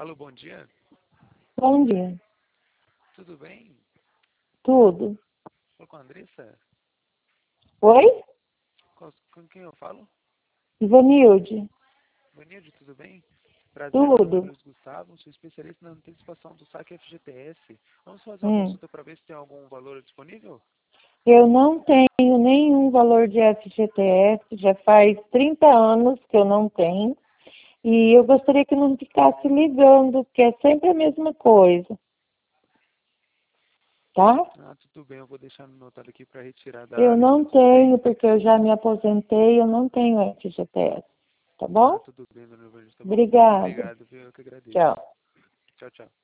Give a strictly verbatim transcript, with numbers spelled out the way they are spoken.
Alô, bom dia. Bom dia. Tudo bem? Tudo. Falo com a Andressa? Oi? Com, com quem eu falo? Ivanilde. Vanilde, tudo bem? Prazer, meu nome é Tudo. Luiz Gustavo, sou especialista na antecipação do saque F G T S. Vamos fazer uma Hum. consulta para ver se tem algum valor disponível? Eu não tenho nenhum valor de F G T S, já faz trinta anos que eu não tenho. E eu gostaria que não ficasse ligando, porque é sempre a mesma coisa. Tá? Ah, tudo bem, eu vou deixar anotado aqui para retirar da Eu lista não do sistema. tenho, porque eu já me aposentei, eu não tenho F G T S. Tá Ah, bom? tudo bem, dona Vanilde, tá bom. Muito Obrigada. obrigado, viu? Eu que agradeço. Tchau. Tchau, tchau.